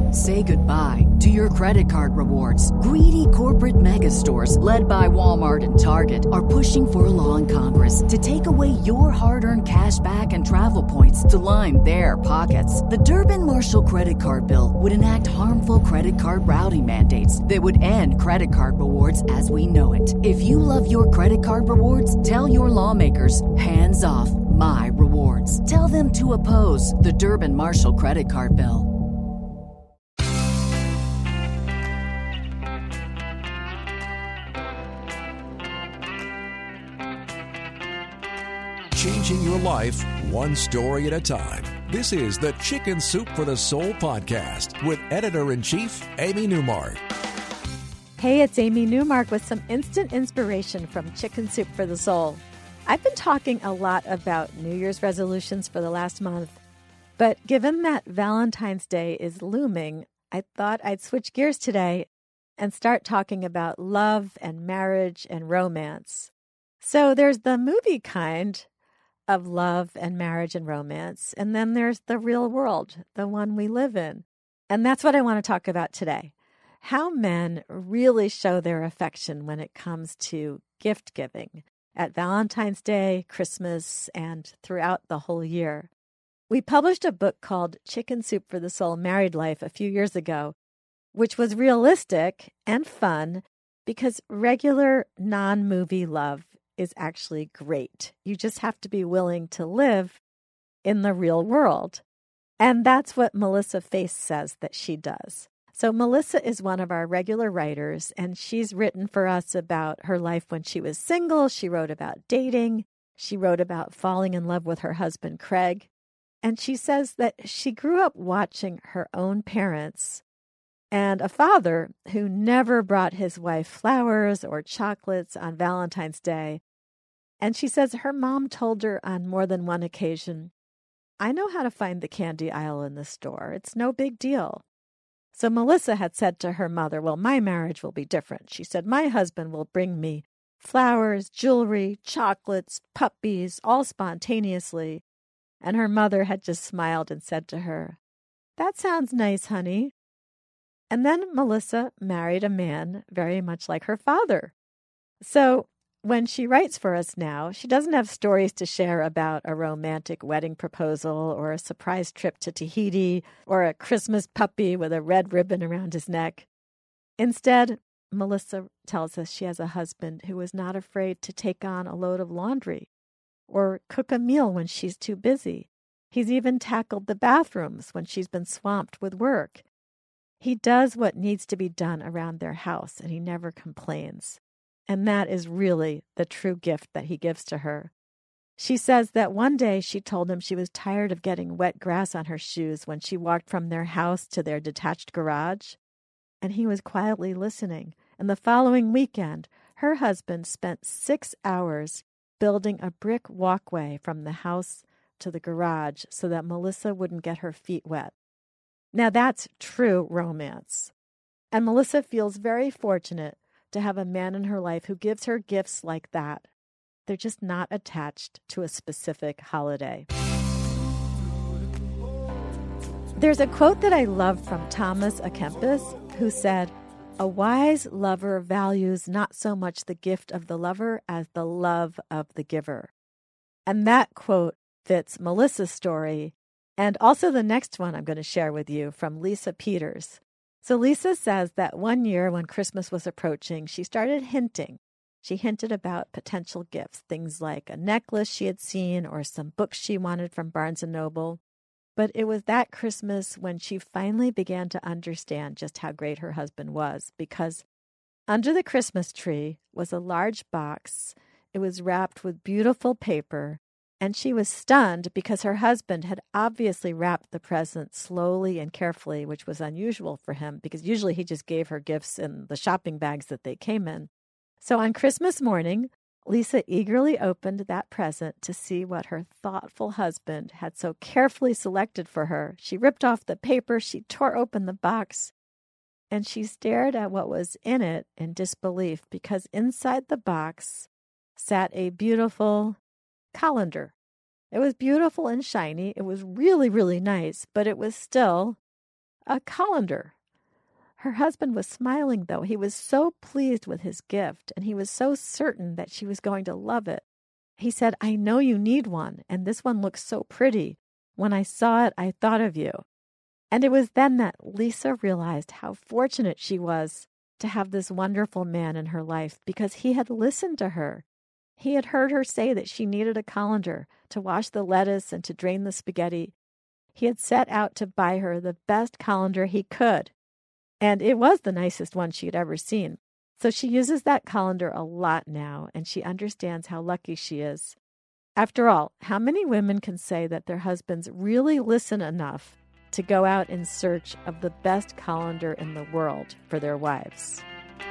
Say goodbye to your credit card rewards. Greedy corporate mega stores, led by Walmart and Target, are pushing for a law in Congress to take away your hard-earned cash back and travel points to line their pockets. The Durbin-Marshall credit card bill would enact harmful credit card routing mandates that would end credit card rewards as we know it. If you love your credit card rewards, tell your lawmakers, hands off my rewards. Tell them to oppose the Durbin-Marshall credit card bill. Changing your life one story at a time. This is the Chicken Soup for the Soul podcast with Editor-in-Chief Amy Newmark. Hey, it's Amy Newmark with some instant inspiration from Chicken Soup for the Soul. I've been talking a lot about New Year's resolutions for the last month, but given that Valentine's Day is looming, I thought I'd switch gears today and start talking about love and marriage and romance. So there's the movie kind of love and marriage and romance. And then there's the real world, the one we live in. And that's what I want to talk about today. How men really show their affection when it comes to gift giving at Valentine's Day, Christmas, and throughout the whole year. We published a book called Chicken Soup for the Soul Married Life a few years ago, which was realistic and fun because regular non-movie love is actually great. You just have to be willing to live in the real world. And that's what Melissa Face says that she does. So Melissa is one of our regular writers, and she's written for us about her life when she was single. She wrote about dating. She wrote about falling in love with her husband, Craig. And she says that she grew up watching her own parents and a father who never brought his wife flowers or chocolates on Valentine's Day. And she says her mom told her on more than one occasion, "I know how to find the candy aisle in the store. It's no big deal." So Melissa had said to her mother, well, my marriage will be different. She said, my husband will bring me flowers, jewelry, chocolates, puppies, all spontaneously. And her mother had just smiled and said to her, "That sounds nice, honey." And then Melissa married a man very much like her father. So when she writes for us now, she doesn't have stories to share about a romantic wedding proposal or a surprise trip to Tahiti or a Christmas puppy with a red ribbon around his neck. Instead, Melissa tells us she has a husband who is not afraid to take on a load of laundry or cook a meal when she's too busy. He's even tackled the bathrooms when she's been swamped with work. He does what needs to be done around their house, and he never complains. And that is really the true gift that he gives to her. She says that one day she told him she was tired of getting wet grass on her shoes when she walked from their house to their detached garage. And he was quietly listening. And the following weekend, her husband spent 6 hours building a brick walkway from the house to the garage so that Melissa wouldn't get her feet wet. Now that's true romance. And Melissa feels very fortunate to have a man in her life who gives her gifts like that. They're just not attached to a specific holiday. There's a quote that I love from Thomas à Kempis, who said, "A wise lover values not so much the gift of the lover as the love of the giver." And that quote fits Melissa's story, and also the next one I'm going to share with you from Lisa Peters. So Lisa says that one year when Christmas was approaching, she started hinting. She hinted about potential gifts, things like a necklace she had seen or some books she wanted from Barnes & Noble. But it was that Christmas when she finally began to understand just how great her husband was, because under the Christmas tree was a large box. It was wrapped with beautiful paper, and she was stunned because her husband had obviously wrapped the present slowly and carefully, which was unusual for him because usually he just gave her gifts in the shopping bags that they came in. So on Christmas morning, Lisa eagerly opened that present to see what her thoughtful husband had so carefully selected for her. She ripped off the paper, she tore open the box, and she stared at what was in it in disbelief because inside the box sat a beautiful colander. It was beautiful and shiny. It was really, really nice, but it was still a colander. Her husband was smiling, though. He was so pleased with his gift, and he was so certain that she was going to love it. He said, "I know you need one, and this one looks so pretty. When I saw it, I thought of you." And it was then that Lisa realized how fortunate she was to have this wonderful man in her life, because he had listened to her. He had heard her say that she needed a colander to wash the lettuce and to drain the spaghetti. He had set out to buy her the best colander he could. And it was the nicest one she had ever seen. So she uses that colander a lot now, and she understands how lucky she is. After all, how many women can say that their husbands really listen enough to go out in search of the best colander in the world for their wives?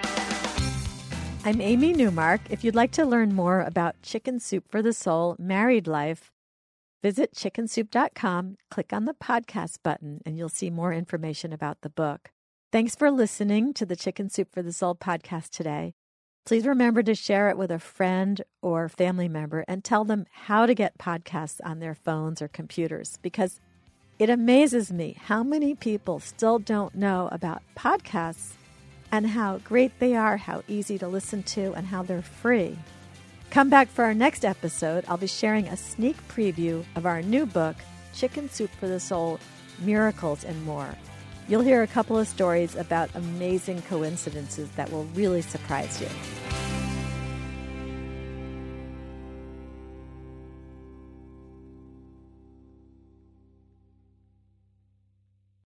I'm Amy Newmark. If you'd like to learn more about Chicken Soup for the Soul Married Life, visit chickensoup.com, click on the podcast button, and you'll see more information about the book. Thanks for listening to the Chicken Soup for the Soul podcast today. Please remember to share it with a friend or family member and tell them how to get podcasts on their phones or computers, because it amazes me how many people still don't know about podcasts and how great they are, how easy to listen to, and how they're free. Come back for our next episode. I'll be sharing a sneak preview of our new book, Chicken Soup for the Soul, Miracles and More. You'll hear a couple of stories about amazing coincidences that will really surprise you.